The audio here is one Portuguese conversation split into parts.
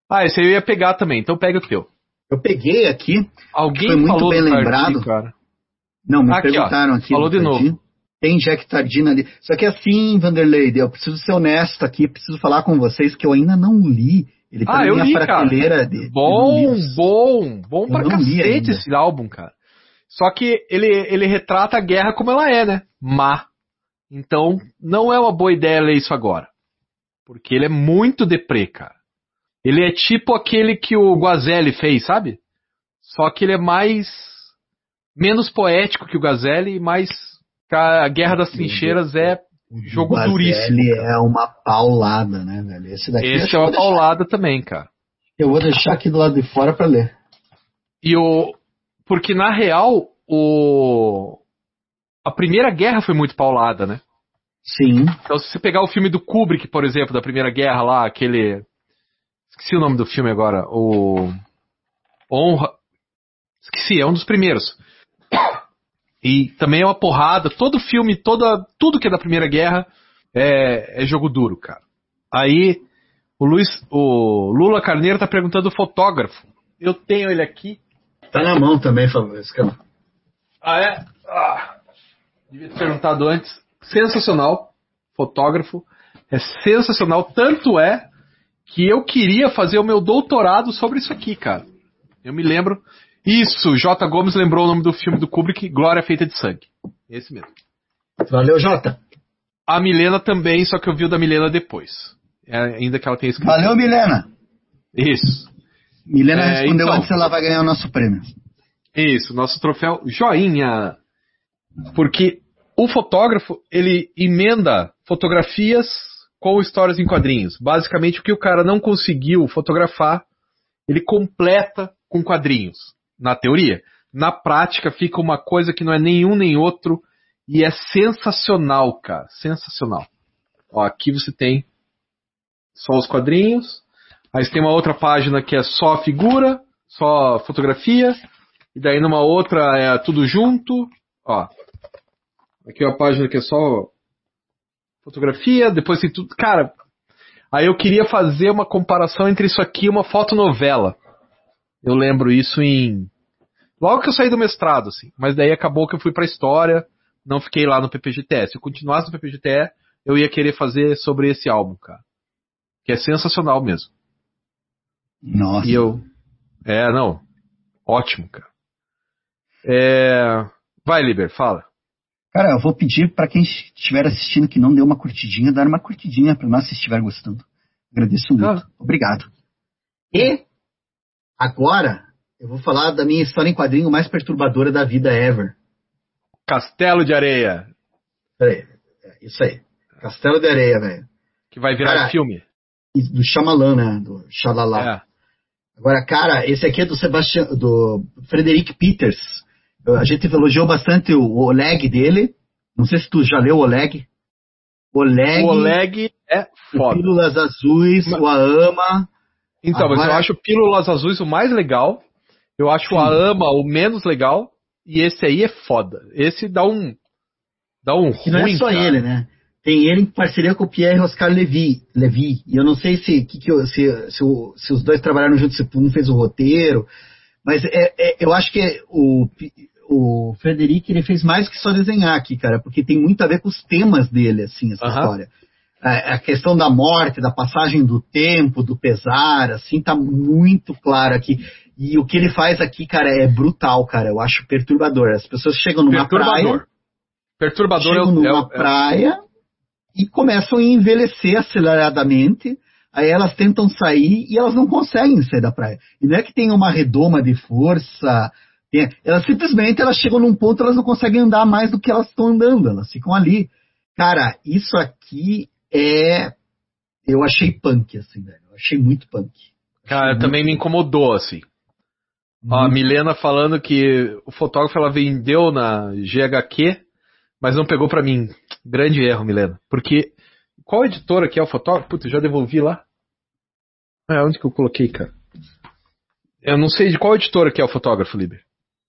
Ah, esse aí eu ia pegar também, então pega o teu. Eu peguei aqui, Alguém foi muito falou bem do lembrado. Tardi, cara. Não, me Aqui, ó. perguntaram aqui. Falou do de Tardi. novo. Tem Jack Tardino ali. Só que assim, Vanderlei, eu preciso ser honesto aqui, preciso falar com vocês que eu ainda não li. Ele tá Ah, na eu minha li, cara. prateleira de não livros. Bom Eu pra não li cacete ainda. esse álbum, cara. Só que ele retrata a guerra como ela é, né? Má. Então, não é uma boa ideia ler isso agora. Porque ele é muito deprê, cara. Ele é tipo aquele que o Guazelli fez, sabe? Só que ele é menos poético que o Guazelli e mais... A Guerra das Trincheiras é O jogo duríssimo, Guazelli cara. é uma paulada, né, velho? Esse daqui Esse é uma paulada também, cara. eu vou deixar aqui do lado de fora pra ler. Porque na real, a Primeira Guerra foi muito paulada, né? Sim. Então, se você pegar o filme do Kubrick, por exemplo, da Primeira Guerra lá, aquele... Esqueci o nome do filme agora. O Honra... Esqueci, é um dos primeiros. E também é uma porrada. Todo filme, tudo que é da Primeira Guerra é jogo duro, cara. Aí, o Lula Carneiro tá perguntando o fotógrafo. Eu tenho ele aqui. Tá na mão também, Fabrício. Ah, é? Devia ter perguntado antes. Sensacional. Fotógrafo. É sensacional. Tanto é que eu queria fazer o meu doutorado sobre isso aqui, cara. Eu me lembro. Isso, J. Gomes lembrou o nome do filme do Kubrick, Glória Feita de Sangue. Esse mesmo. Valeu, Jota. A Milena também, só que eu vi o da Milena depois. Ainda que ela tenha escrito. Valeu, Milena. Isso. Milena respondeu antes, ela vai ganhar o nosso prêmio. Isso, nosso troféu joinha. Porque o fotógrafo, ele emenda fotografias com histórias em quadrinhos. Basicamente, o que o cara não conseguiu fotografar, ele completa com quadrinhos. Na teoria. Na prática, fica uma coisa que não é nenhum nem outro. E é sensacional, cara. Sensacional. Ó, aqui você tem só os quadrinhos. Aí você tem uma outra página que é só figura, só fotografia. E daí numa outra é tudo junto. Ó. Aqui é uma página que é só fotografia. Depois tem tudo. Cara, aí eu queria fazer uma comparação entre isso aqui e uma fotonovela. Eu lembro isso logo que eu saí do mestrado, assim. Mas daí acabou que eu fui pra história. Não fiquei lá no PPGTE. Se eu continuasse no PPGTE, eu ia querer fazer sobre esse álbum, cara. Que é sensacional mesmo. Nossa. E não. Ótimo, cara. Vai, Liber, fala. Cara, eu vou pedir pra quem estiver assistindo que não deu uma curtidinha, dar uma curtidinha pra nós se estiver gostando. Agradeço muito. Obrigado. E agora eu vou falar da minha história em quadrinho mais perturbadora da vida ever. Castelo de Areia. Peraí, isso aí. Castelo de Areia, velho. Que vai virar filme. Do Shyamalan, né? Do Shalala. Agora, cara, esse aqui é do Frederick Peters. A gente elogiou bastante o Oleg dele. Não sei se tu já leu o Oleg. O Oleg é foda. O Pílulas Azuis, o Aama. Então, mas eu acho o Pílulas Azuis o mais legal. Eu acho o Aama o menos legal. E esse aí é foda. Esse dá um que não é só cara. ele, né? Tem ele em parceria com o Pierre Oscar Levy. E eu não sei se os dois trabalharam juntos, se um fez o roteiro. Mas eu acho que o Frederic ele fez mais que só desenhar aqui, cara. Porque tem muito a ver com os temas dele, assim, essa história. A questão da morte, da passagem do tempo, do pesar, assim, tá muito claro aqui. E o que ele faz aqui, cara, é brutal, cara. Eu acho perturbador. As pessoas chegam numa praia... Chegam numa praia e começam a envelhecer aceleradamente. Aí elas tentam sair e elas não conseguem sair da praia. E não é que tenha uma redoma de força. Elas simplesmente chegam num ponto, elas não conseguem andar mais do que elas estão andando. Elas ficam ali. Cara, isso aqui eu achei punk, assim, velho. Eu achei muito punk. Cara, também me incomodou, assim. A Milena falando que o fotógrafo ela vendeu na GHQ, mas não pegou pra mim. Grande erro, Milena. Porque qual editora que é o fotógrafo? Puta, eu já devolvi lá. Onde que eu coloquei, cara? Eu não sei de qual editora que é o fotógrafo, Liber.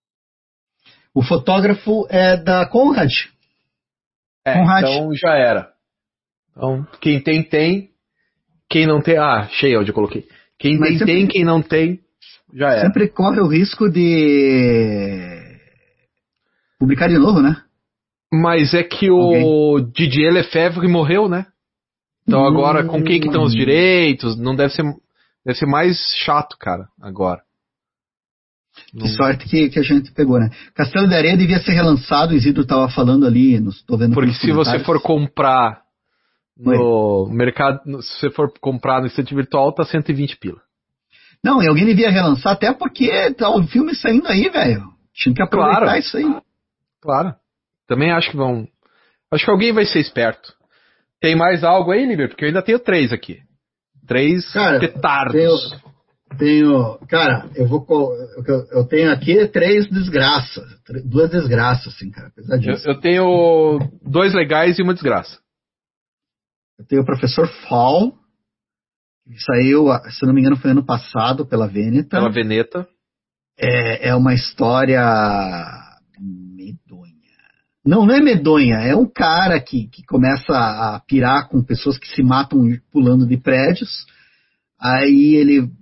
O fotógrafo é da Conrad. Conrad. Então já era. Então, quem tem. Quem não tem... achei onde eu coloquei. Quem tem, quem não tem, já é. Sempre corre o risco de publicar de novo, né? Mas é que o Didier Lefebvre morreu, né? Então agora, com quem que estão os direitos? Não deve ser mais chato, cara, agora. Que sorte que a gente pegou, né? Castelo de Areia devia ser relançado, o Isidro estava falando ali, tô vendo. Porque se você for comprar no mercado, se você for comprar no estante virtual, tá 120 pila. Não, e alguém devia relançar, até porque tá o filme saindo aí, velho. Tinha que aproveitar isso aí. Claro. Também acho que vão. Acho que alguém vai ser esperto. Tem mais algo aí, Liber? Porque eu ainda tenho 3 aqui. 3 petardos. Cara, eu tenho aqui 3 desgraças. 2 desgraças, assim, cara. Eu tenho 2 legais e uma desgraça. Eu tenho o Professor Fall, que saiu, se não me engano, foi ano passado pela Veneta. Pela Veneta. É uma história medonha. Não é medonha. É um cara que começa a pirar com pessoas que se matam pulando de prédios. Aí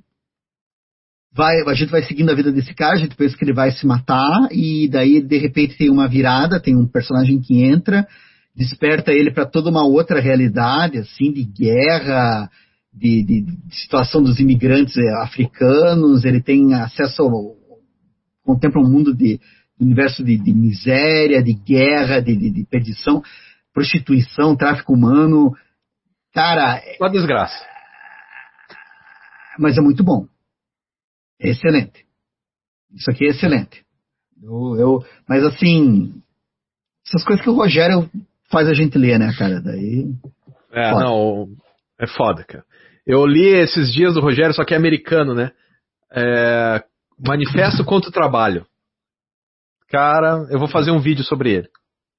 a gente vai seguindo a vida desse cara, a gente pensa que ele vai se matar, e daí de repente tem uma virada, tem um personagem que entra, desperta ele para toda uma outra realidade, assim, de guerra, de situação dos imigrantes africanos. Ele tem acesso contempla um mundo de universo de miséria, de guerra, de perdição, prostituição, tráfico humano. Cara, uma desgraça. Mas é muito bom. É excelente. Isso aqui é excelente. Mas assim, essas coisas que o Rogério faz a gente ler, né, cara? Daí. Foda. Não, é foda, cara. Eu li esses dias do Rogério, só que é americano, né? Manifesto contra o Trabalho. Cara, eu vou fazer um vídeo sobre ele.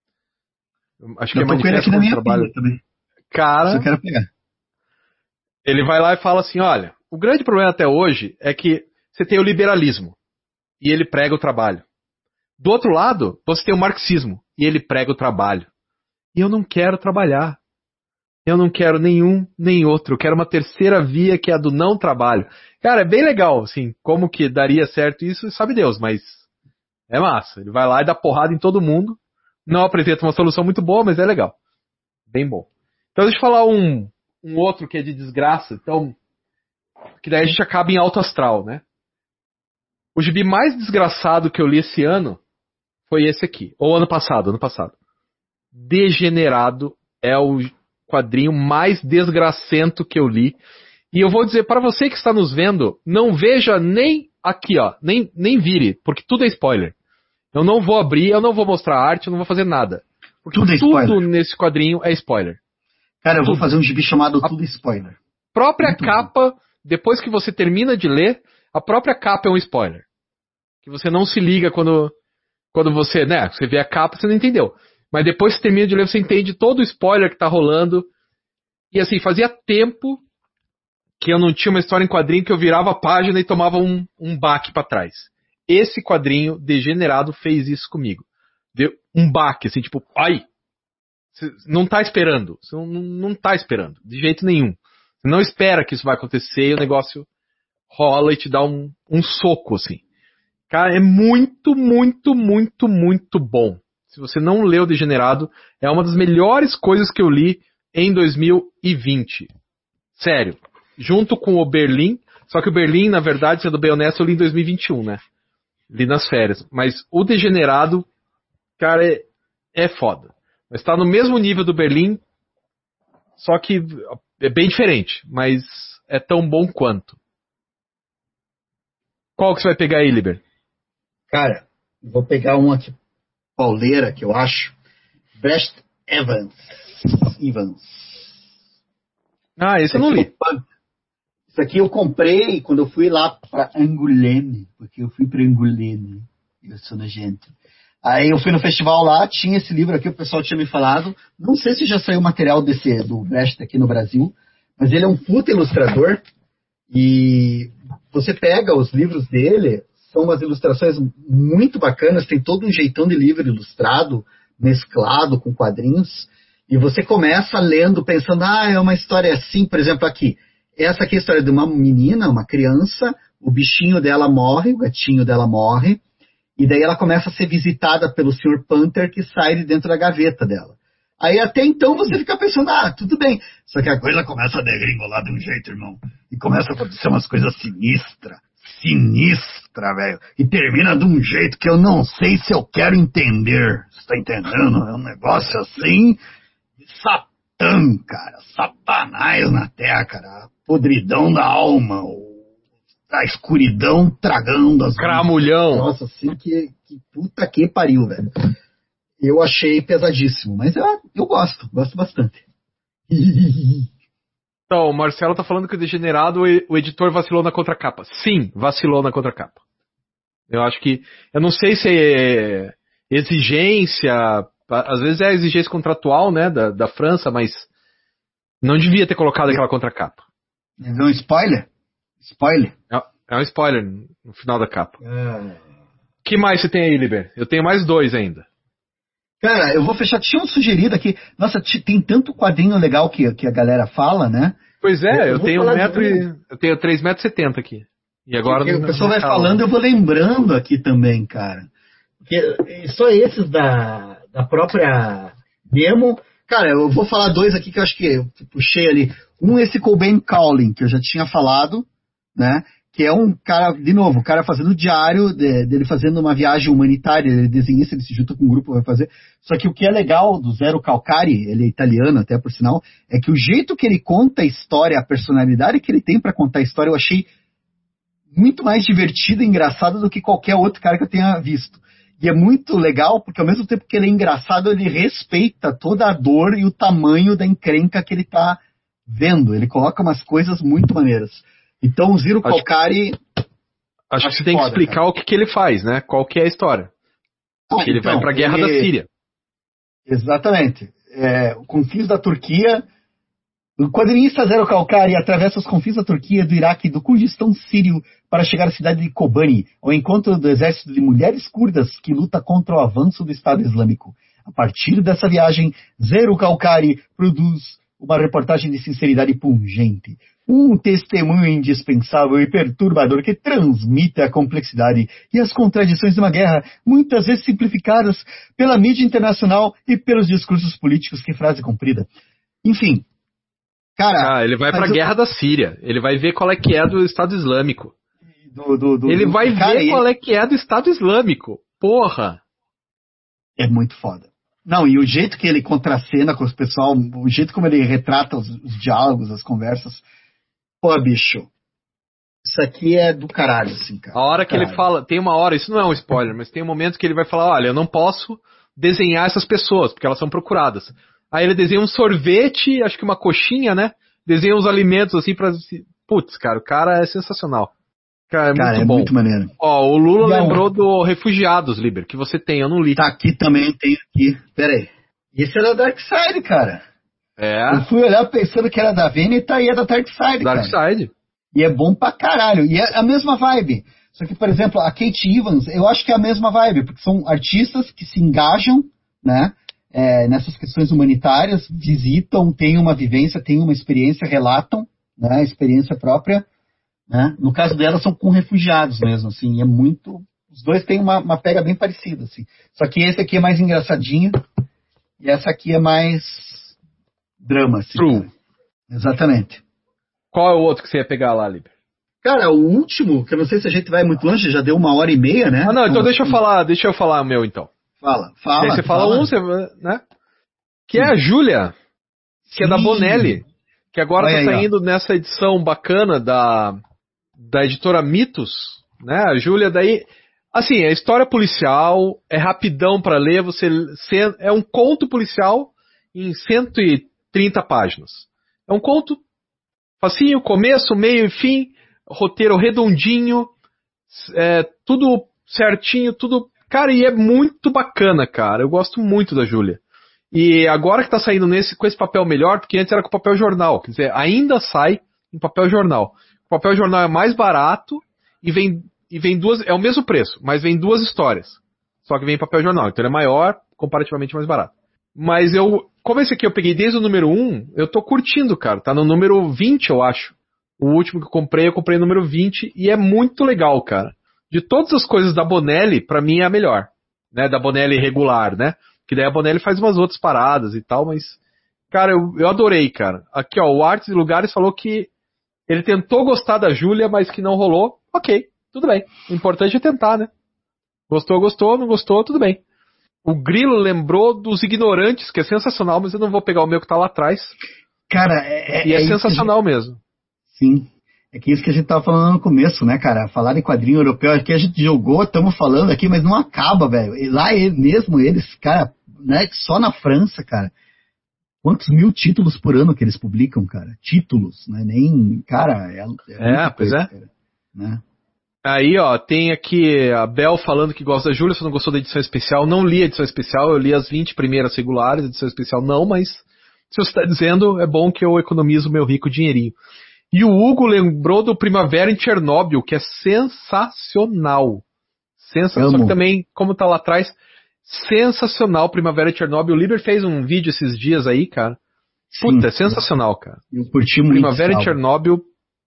Acho que é Manifesto contra o Trabalho. Também. Cara, eu quero pegar. Ele vai lá e fala assim, olha, o grande problema até hoje é que você tem o liberalismo e ele prega o trabalho. Do outro lado, você tem o marxismo e ele prega o trabalho. E eu não quero trabalhar. Eu não quero nenhum nem outro. Eu quero uma terceira via, que é a do não trabalho. Cara, é bem legal, assim, como que daria certo isso, sabe Deus, mas é massa. Ele vai lá e dá porrada em todo mundo. Não apresenta uma solução muito boa, mas é legal. Bem bom. Então deixa eu falar um outro que é de desgraça, então, que daí a gente acaba em alto astral, né? O gibi mais desgraçado que eu li esse ano foi esse aqui. Ou ano passado. Degenerado é o quadrinho mais desgracento que eu li. E eu vou dizer para você que está nos vendo, não veja nem aqui, ó, nem vire, porque tudo é spoiler. Eu não vou abrir, eu não vou mostrar arte, eu não vou fazer nada. Porque tudo nesse quadrinho é spoiler. Cara, eu vou fazer um gibi chamado Tudo Spoiler. Própria muito capa, bom. Depois que você termina de ler, a própria capa é um spoiler. Que você não se liga quando você, né, você vê a capa, você não entendeu. Mas depois que você termina de ler, você entende todo o spoiler que tá rolando. E assim, fazia tempo que eu não tinha uma história em quadrinho que eu virava a página e tomava um baque pra trás. Esse quadrinho degenerado fez isso comigo. Deu um baque, assim, tipo, ai! Você não tá esperando. Você não tá esperando, de jeito nenhum. Você não espera que isso vai acontecer e o negócio rola e te dá um soco, assim. Cara, é muito, muito, muito, muito bom. Se você não leu Degenerado, é uma das melhores coisas que eu li em 2020. Sério. Junto com o Berlim. Só que o Berlim, na verdade, sendo bem honesto, eu li em 2021, né? Li nas férias. Mas o Degenerado, cara, é foda. Mas tá no mesmo nível do Berlim, só que é bem diferente. Mas é tão bom quanto. Qual que você vai pegar aí, Liber? Cara, vou pegar um aqui, pauleira, que eu acho. Brecht Evans. Ah, esse eu não li. Isso aqui eu comprei quando eu fui lá para Angoulême, porque eu fui para Angoulême. Eu sou nojento. Aí eu fui no festival lá, tinha esse livro aqui, o pessoal tinha me falado. Não sei se já saiu material do Brecht aqui no Brasil, mas ele é um puta ilustrador. E você pega os livros dele, são umas ilustrações muito bacanas, tem todo um jeitão de livro ilustrado, mesclado com quadrinhos. E você começa lendo, pensando, é uma história assim, por exemplo, aqui. essa aqui é a história de uma menina, uma criança, o bichinho dela morre, o gatinho dela morre, e daí ela começa a ser visitada pelo Sr. Panther que sai de dentro da gaveta dela. Aí até então você fica pensando, tudo bem. Só que a coisa começa a degringolar de um jeito, irmão. E começa a acontecer umas coisas sinistra, velho. E termina de um jeito que eu não sei se eu quero entender. Você tá entendendo? É um negócio assim, Satã, cara. Satanás na terra, cara. A podridão da alma. A escuridão tragando as... Cramulhão. Nossa, assim que puta que pariu, velho. Eu achei pesadíssimo, mas eu gosto bastante. Então, o Marcelo tá falando que o Degenerado, o editor vacilou na contracapa. Sim, vacilou na contracapa. Eu acho que... Eu não sei se é exigência... Às vezes é exigência contratual, né, da França, mas não devia ter colocado aquela contracapa. Mas é um spoiler? Spoiler? É um spoiler no final da capa. Que mais você tem aí, Liber? Eu tenho mais 2 ainda. Cara, eu vou fechar. Tinha um sugerido aqui. Nossa, tem tanto quadrinho legal que a galera fala, né? Pois é, eu tenho 3,70 metros aqui. E agora o pessoal vai falando, eu vou lembrando aqui também, cara. Porque só esses da própria Nemo. Cara, eu vou falar 2 aqui que eu acho que eu puxei ali. Um, esse Cobain Cowling, que eu já tinha falado, né? Que é um cara, de novo, o cara fazendo diário dele fazendo uma viagem humanitária, ele é desenhista, ele se junta com um grupo, vai fazer. Só que o que é legal do Zero Calcari, ele é italiano até por sinal, é que o jeito que ele conta a história, a personalidade que ele tem para contar a história, eu achei muito mais divertido e engraçado do que qualquer outro cara que eu tenha visto. E é muito legal, porque ao mesmo tempo que ele é engraçado, ele respeita toda a dor e o tamanho da encrenca que ele tá vendo. Ele coloca umas coisas muito maneiras. Então o Zero Calcari... Acho que você tem que explicar, cara, o que ele faz, né? Qual que é a história. Ele vai pra guerra da Síria. Exatamente. Confins da Turquia. O quadrinista Zero Calcari atravessa os confins da Turquia, do Iraque e do Kurdistão sírio para chegar à cidade de Kobani, ao encontro do exército de mulheres curdas que luta contra o avanço do Estado Islâmico. A partir dessa viagem, Zero Calcari produz uma reportagem de sinceridade pungente. Um testemunho indispensável e perturbador que transmite a complexidade e as contradições de uma guerra, muitas vezes simplificadas pela mídia internacional e pelos discursos políticos que frase comprida. Enfim, cara... ele vai pra guerra da Síria. Ele vai ver qual é que é do Estado Islâmico. Ele vai ver qual é que é do Estado Islâmico. Porra! É muito foda. Não, e o jeito que ele contracena com os pessoal, o jeito como ele retrata os diálogos, as conversas... Pô, bicho, isso aqui é do caralho, assim, cara. A hora que ele fala, tem uma hora, isso não é um spoiler, mas tem um momento que ele vai falar, olha, eu não posso desenhar essas pessoas, porque elas são procuradas. Aí ele desenha um sorvete, acho que uma coxinha, né? Desenha uns alimentos, assim, pra... Putz, cara, o cara é sensacional. Cara, é muito bom. Muito maneiro. Ó, o Lula lembrou do Refugiados, Liber, que você tem, eu não li. Tá aqui também, tem aqui. Pera aí. Esse é da Darkseid, cara. Eu fui olhar pensando que era da Veneta e é da Darkseid, cara. Darkseid. E é bom pra caralho. E é a mesma vibe. Só que, por exemplo, a Kate Evans, eu acho que é a mesma vibe, porque são artistas que se engajam, né, nessas questões humanitárias, visitam, têm uma vivência, têm uma experiência, relatam, né, experiência própria, né. No caso delas são com refugiados mesmo, assim, é muito... Os dois têm uma pega bem parecida, assim. Só que esse aqui é mais engraçadinho e essa aqui é mais... drama, assim. True. Cara. Exatamente. Qual é o outro que você ia pegar lá, Liber? Cara, o último, que eu não sei se a gente vai muito longe, já deu 1h30, né? Não, então deixa eu falar o meu, então. Fala. E aí você fala um, né? Que é a Júlia, que é da Bonelli, que agora tá saindo nessa edição bacana da editora Mitos, né? A Júlia daí... Assim, é história policial, é rapidão pra ler, é um conto policial em 130 páginas. É um conto facinho, começo, meio e fim, roteiro redondinho, tudo certinho, tudo... Cara, e é muito bacana, cara. Eu gosto muito da Júlia. E agora que tá saindo com esse papel melhor, porque antes era com papel jornal. Quer dizer, ainda sai em papel jornal. O papel jornal é mais barato e vem duas... É o mesmo preço, mas vem 2 histórias. Só que vem em papel jornal. Então ele é maior, comparativamente mais barato. Mas como esse aqui eu peguei desde o número 1, eu tô curtindo, cara. Tá no número 20, eu acho. O último que eu comprei o número 20 e é muito legal, cara. De todas as coisas da Bonelli, pra mim é a melhor. Né? Da Bonelli regular, né? Que daí a Bonelli faz umas outras paradas e tal, mas... Cara, eu adorei, cara. Aqui, ó, o Artes e Lugares falou que ele tentou gostar da Júlia, mas que não rolou. Ok, tudo bem. O importante é tentar, né? Gostou, gostou, não gostou, tudo bem. O Grilo lembrou dos Ignorantes, que é sensacional, mas eu não vou pegar o meu que tá lá atrás. Cara, E é sensacional mesmo. Sim. É que isso que a gente tava falando no começo, né, cara? Falar em quadrinho europeu, aqui a gente jogou, estamos falando aqui, mas não acaba, velho. E lá eles, cara, né, só na França, cara, quantos mil títulos por ano que eles publicam, cara? Títulos, né? Nem, cara, Pois é. Cara, né? Aí, ó, tem aqui a Bel falando que gosta da Júlia, você não gostou da edição especial. Não li a edição especial, eu li as 20 primeiras regulares, a edição especial não, mas se você está dizendo, é bom que eu economizo meu rico dinheirinho. E o Hugo lembrou do Primavera em Chernobyl, que é sensacional. Sensacional. Só que também, como tá lá atrás, sensacional Primavera em Chernobyl. O Liber fez um vídeo esses dias aí, cara. Puta, é sensacional, cara. Eu curti muito. Primavera em Chernobyl.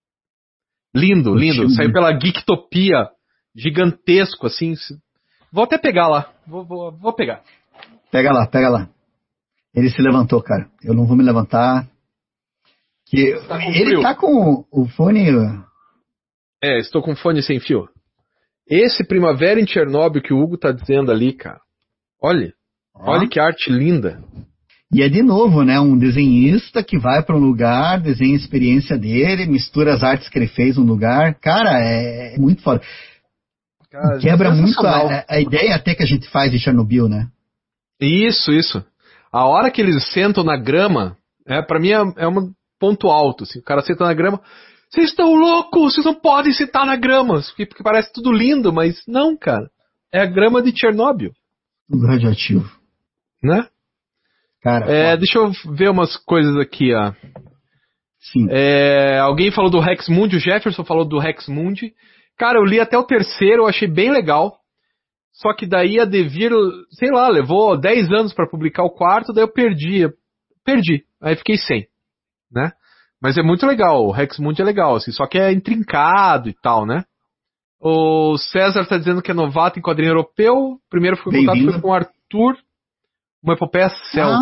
Lindo, lindo. Saiu pela Geektopia. Gigantesco, assim. Vou até pegar lá. Vou pegar. Pega lá. Ele se levantou, cara. Eu não vou me levantar. Que ele tá com o fone... Estou com fone sem fio. Esse Primavera em Chernobyl que o Hugo tá dizendo ali, cara. Olha que arte linda. E é de novo, né? Um desenhista que vai para um lugar, desenha a experiência dele, mistura as artes que ele fez no lugar. Cara, é muito foda. Cara, quebra muito a ideia até que a gente faz de Chernobyl, né? Isso. A hora que eles sentam na grama, pra mim é um ponto alto. Assim. O cara senta na grama. Vocês estão loucos! Vocês não podem sentar na grama! Porque parece tudo lindo, mas não, cara. É a grama de Chernobyl. Tudo radioativo. Né? Cara, deixa eu ver umas coisas aqui, ó. Sim. Alguém falou do Rex Mundi, o Jefferson falou do Rex Mundi. Cara, eu li até o terceiro, eu achei bem legal. Só que daí a Devir, sei lá, levou 10 anos pra publicar o quarto, daí eu perdi. Aí fiquei sem, né? Mas é muito legal, o Rex Mundi é legal, assim, só que é intrincado e tal, né? O César tá dizendo que é novato em quadrinho europeu. O primeiro que foi contato foi com o Arthur, uma epopeia celta.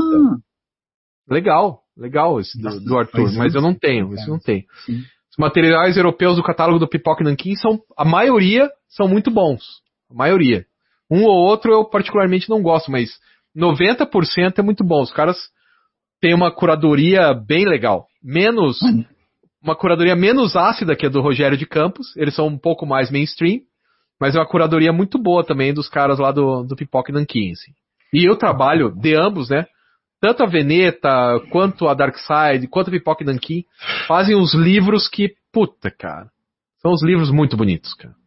Legal esse do Arthur, mas eu não tenho, isso não tem. Sim. Os materiais europeus do catálogo do Pipoca Nanquim a maioria são muito bons. A maioria. Um ou outro eu particularmente não gosto, mas 90% é muito bom. Os caras têm uma curadoria bem legal. Uma curadoria menos ácida que a do Rogério de Campos. Eles são um pouco mais mainstream, mas é uma curadoria muito boa também dos caras lá do Pipoca Nanquim. Assim. E eu trabalho de ambos, né? Tanto a Veneta, quanto a Darkside, quanto a Pipoca Nanquim fazem uns livros que, puta, cara, são uns livros muito bonitos, cara.